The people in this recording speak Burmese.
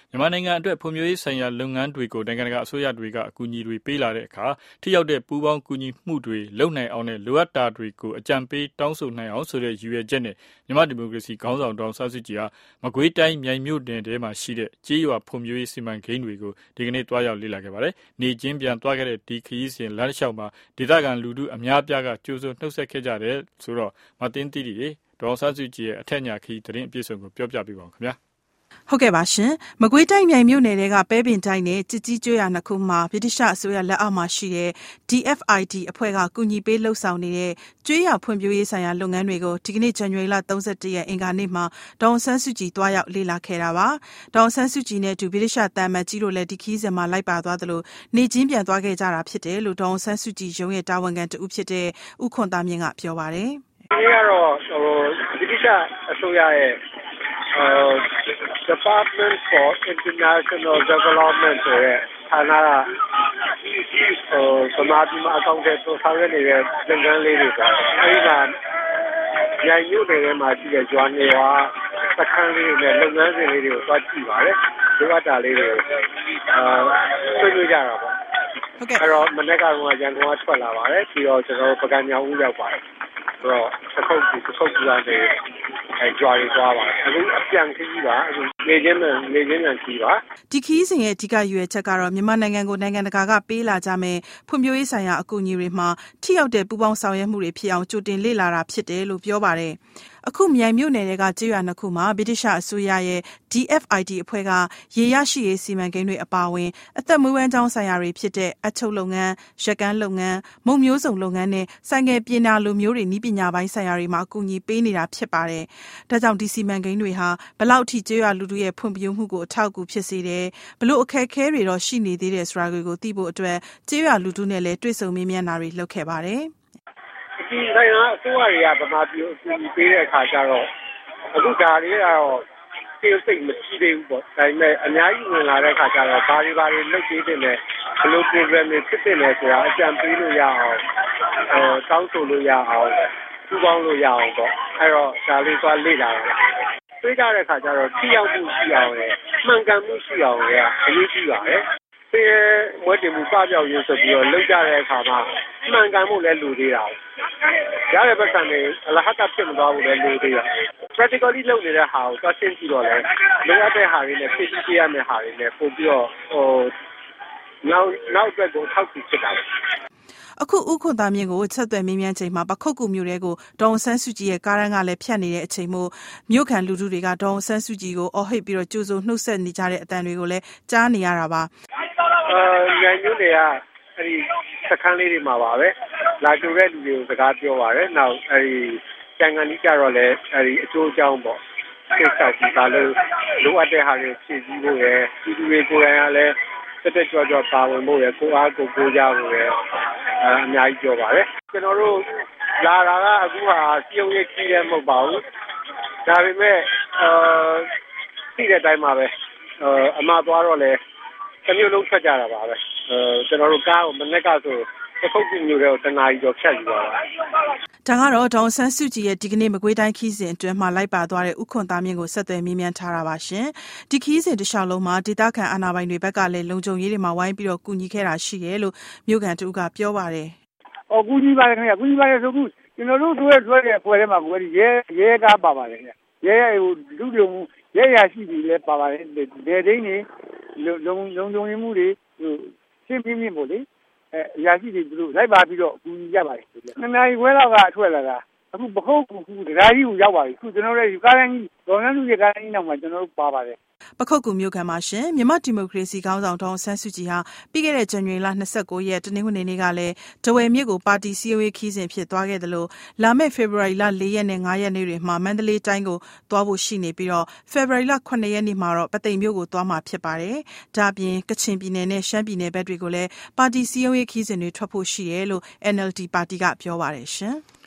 မြန်မာနိုင်ငံအတွက်ဖွံ့ဖြိုးရေးဆိုင်ရာလုပ်ငန်းတွေကိုနိုင်ငံတကာအစိုးရတွေကအကူအညီတွေပေးလာတဲ့အခါထိရောက်တဲ့ပူးပေါင်းကူညီမှုတွေလုပ်နိုင်အောင်နဲ့လိုအပ်တာတွေကိုအကြံပေးတောင်းဆိုနိုင်အောင်ဆိုတဲ့ရည်ရွယ်ချက်နဲ့မြန်မာဒီမိုကရေစီခေါင်းဆောင်ဒေါ်အောင်ဆန်းစုကြည်ဟာမကွေးတိုင်းမြိုင်မြို့နယ်ထဲမှာရှိတဲ့ကြေးရွာဖွံ့ဖြိုးရေးစီမံကိန်းတွေကိုဒီကနေ့တွားရောက်လေ့လာခဲ့ပါတယ်။နေချင်းပြန်တွားခဲ့တဲ့ဒီခရီးစဉ်လမ်းတစ်လျှောက်မှာဒေသခံလူထုအများအပြားကကြိုးစိုးနှုတ်ဆက်ခဲ့ကြတယ်ဆိုတော့မတင်တိတွေဒေါ်အောင်ဆန်းစုကြည်ရဲ့အထက်ညာခရီးသတင်းအပြည့်အစုံကိုပြောပြပေးပါဦးခင်ဗျာ။ဟုတ်ကဲ့ပါရှင်မကွေးတိုင်းမြိုင်မြို့နယ်တွေကပဲပင်တိုင်းနဲ့ကြည်ကြီးကျွေးရနှစ်ခုမှာဗြိတိရှအစိုးရလက်အောက်မှာရှိတဲ့ DFID အဖွဲ့ကကူညီပေးလှုပ်ဆောင်နေတဲ့ကျွေးရဖွံ့ဖြိုးရေးဆိုင်ရာလုပ်ငန်းတွေကိုဒီကနေ့ဇန်နဝါရီလ31ရက်အင်္ဂါနေ့မှာဒေါ်အောင်ဆန်းစုကြည်တွားရောက်လေ့လာခဲ့တာပါဒေါ်အောင်ဆန်းစုကြည်နဲ့ဗြိတိရှတန်မတ်ကြီးတို့လည်းဒီခီးစဉ်မှာလိုက်ပါသွားသလိုနေချင်းပြန်သွားခဲ့ကြတာဖြစ်တယ်လို့ဒေါ်အောင်ဆန်းစုကြည်ရုံးရဲ့တာဝန်ခံတဦးဖြစ်တဲ့ဦးခွန်သားမြင့်ကပြောပါတယ်ဒီကတော့ဗြိတိရှအစိုးရရဲ့Department for International Development ဆိုတဲ့ဌာနကသမာဓိမှာအကောင့်တွေဆောင်ရွက်နေတဲ့လုပ်ငန်းလေးတွေပေါ့အဲဒီမှာရိုင်မြို့နယ်ထဲမှာရှိတဲ့ကျွမ်းနေပါစခန်းလေးနဲ့လုပ်ငန်းစဉ်လေးတွေကိုသွားကြည့်ပါတယ်လိုအပ်တာလေးတွေဆွေးနွေးကြတာပေါ့ဟုတ်ကဲ့အဲ့တော့မနေ့ကတော့ရန်ကုန်ကထွက်လာပါတယ်ပြီးတော့ကျွန်တော်ပကံညောင်ဦးရောက်ပါတယ်ဆိုတော့တစ်ခုတ်ကနေကြွားရီသွားပါအခုအပြန်ခီးပါအခုနေချင်းမှခီးပါဒီခီးစဉ်ရဲ့အဓိကရွေးချက်ကတော့မြန်မာနိုင်ငံကိုနိုင်ငံတကာကပေးလာကြမယ်ဖွံ့ဖြိုးရေးဆိုင်ရာအကူအညီတွေမှာထိရောက်တဲ့ပူးပေါင်းဆောင်ရွက်မှုတွေဖြစ်အောင်ကြိုတင်လေ့လာတာဖြစ်တယ်လို့ပြောပါတယ်အခုမြိုင်မြို့နယ်တွေကကြေးရွာနှစ်ခုမှာဗြိတိရှအစိုးရရဲ့ DFID အဖွဲ့ကရေရရှိရေးစီမံကိန်းတွေအပါအဝင်အသက်မွေးဝမ်းကြောင်းဆိုင်ရာတွေဖြစ်တဲ့အချုပ်လုပ်ငန်း၊ရက်ကန်းလုပ်ငန်း၊မုံမျိုးစုံလုပ်ငန်းနဲ့ဆိုင်ငယ်ပြင်နာလိုမျိုးတွေနည်းပညာပိုင်းဆိုင်ရာတွေမှာအကူအညီပေးနေတာဖြစ်ပါတယ်။ဒါကြောင့်ဒီစီမံကိန်းတွေဟာဘလောက်အထိကြေးရွာလူထုရဲ့ဖွံ့ဖြိုးမှုကိုအထောက်အကူဖြစ်စေတယ်ဘလို့အခက်အခဲတွေတော့ရှိနေသေးတယ်ဆိုတာကိုသိဖို့အတွက်ကြေးရွာလူထုနဲ့လည်းတွေ့ဆုံမေးမြန်းတာတွေလုပ်ခဲ့ပါတယ်။ဒီဆိုင်ရာအစိုးရတွေကဗမာပြည်အကူအညီပေးတဲ့အခါကျတော့အခုဒါလေးကတော့သိစိတ်မရှိသေးဘူးပေါ့ဒါပေမဲ့အများကြီးဝင်လာတဲ့အခါကျတော့ဘာတွေလုပ်ပေးတင်တယ်ဘယ်လို program တွေဖြစ်တင်တယ်ဆိုတာအကြံပေးလို့ရအောင်တောင်းဆိုလို့ရအောင်ပူးပေါင်းလို့ရအောင်ပေါ့အဲ့တော့ဒါလေးသွားလေ့လာတာတွေးကြတဲ့အခါကျတော့ထိရောက်မှုရှိအောင်လေမှန်ကန်မှုရှိအောင်လေအရေးကြီးပါတယ်ဒီမွေးတင်မှုစပြောက်ရေးဆိုပြီးတော့လုပ်ကြတဲ့အခါမှာမှန်ကန်မှုလည်းလူသေးတာရတဲ့ပတ်စံတွေအလဟတ်ဖြစ်မသွားဘူးလည်းလူသေးတာ practically လုပ်နေတဲ့ဟာကိုသွားရှင်းကြည့်တော့လေလိုအပ်တဲ့ဟာတွေနဲ့ဖြည့်ဆည်းပေးရမယ့်ဟာတွေနဲ့ပို့ပြီးတော့နောက်အတွက်ကိုထောက်ကူဖြစ်တာအခုဥခွန်သားမြင့်ကိုဆက်သွယ်မေးမြန်းချိန်မှာပခုတ်ကူမျိုးတွေကိုဒေါ်အောင်ဆန်းစုကြည်ရဲ့ကားရန်ကလည်းဖြတ်နေတဲ့အချိန်မို့မြို့ခံလူထုတွေကဒေါ်အောင်ဆန်းစုကြည်ကိုအော်ဟစ်ပြီးတော့ကြိုးစိုးနှုတ်ဆက်နေကြတဲ့အတန်တွေကိုလည်းကြားနေရတာပါနိုင်မျိုးတွေကအဲဒီစခန်းလေးတွေမှာပါပဲလာကြတဲ့လူတွေကိုစကားပြောပါတယ်နောက်အဲဒီကျန်ကန်ကြီးကြတော့လည်းအဲဒီအကျိုးအကြောင်းပေါ့သိဆောက်ပြီးပါလို့လိုအပ်တဲ့ဟာတွေဖြည့်ဆည်းဖို့ရယ်ဒီလူတွေကိုယ်တိုင်ကလည်းတက်ကြွပါဝင်ဖို့ရယ်ကိုအားကိုကြဖို့ရယ်အများကြီးပြောပါတယ်ကျွန်တော်တို့လာတာကအခုဟာပြုံးရကြီးလည်းမဟုတ်ပါဘူးဒါပေမဲ့သိတဲ့အတိုင်းပါပဲအမသွားတော့လေတစ်မျိုးလုံးထွက်ကြတာပါပဲကျွန်တော်တို့ကားကိုမနေ့ကဆိုအခုကူမျိုးတွေကိုတနာရီကျော်ဖြတ်ယူသွားတာဒါကတော့ဒေါ်ဆန်းစုကြည်ရဲ့ဒီကနေ့မကွေးတိုင်းခီးစဉ်အတွင်းမှာလိုက်ပါသွားတဲ့ဥခွန်သားမြင့်ကိုဆက်သွယ်မေးမြန်းထားတာပါရှင်ဒီခီးစဉ်တစ်လျှောက်လုံးမှာဒေသခံအာဏာပိုင်တွေဘက်ကလည်းလုံခြုံရေးတွေမှာဝိုင်းပြီးတော့ကူညီခဲ့တာရှိတယ်လို့မြို့ခံတူကပြောပါတယ်ကူညီပါတယ်ခင်ဗျကူညီပါတယ်ဆိုခုကျွန်တော်တို့တို့ရဲ့ထွက်တဲ့အဖွဲ့ထဲမှာကိုရဲကားပါပါတယ်ခင်ဗျရဲလူတွေရဲရရှိပြီလဲပါပါတယ်ဒေဒိန်းတွေလုံရမှုတွေရှင်းပြင်းပေါ့လေအရာရှိတွေသူတို့လိုက်ပါပြီးတော့ကူညီကြပါတယ်နှစ်နာရီခွဲလောက်ကထွက်လာတာအခုပခုတ်ကူဒရာကြီးကိုရောက်ပါပြီအခုကျွန်တော်တို့ကားရန်ကြီးဒေါ်နန်းလူရဲ့ကားရန်ကြီးနောက်မှာကျွန်တော်တို့ပါပါတယ်ပခုတ်ကူမြို့ခံမှာရှင်မြန်မာဒီမိုကရေစီခေါင်းဆောင်ဒေါ်အောင်ဆန်းစုကြည်ဟာပြီးခဲ့တဲ့ဇန်နဝါရီလ29ရက်တနင်္ဂနွေနေ့ကလည်းတဝယ်မြို့ကိုပါတီစည်းဝေးခီးစဉ်ဖြစ်သွားခဲ့တယ်လို့လာမယ့်ဖေဖော်ဝါရီလ4ရက်နဲ့5ရက်နေ့တွေမှာမန္တလေးတိုင်းကိုသွားဖို့ရှိနေပြီးတော့ဖေဖော်ဝါရီလ9ရက်နေ့မှာတော့ပသိမ်မြို့ကိုသွားမှာဖြစ်ပါတယ်။ဒါ့အပြင်ကချင်ပြည်နယ်နဲ့ရှမ်းပြည်နယ်ဘက်တွေကိုလည်းပါတီစည်းဝေးခီးစဉ်တွေထွက်ဖို့ရှိတယ်လို့ NLD ပါတီကပြောပါတယ်ရှင်။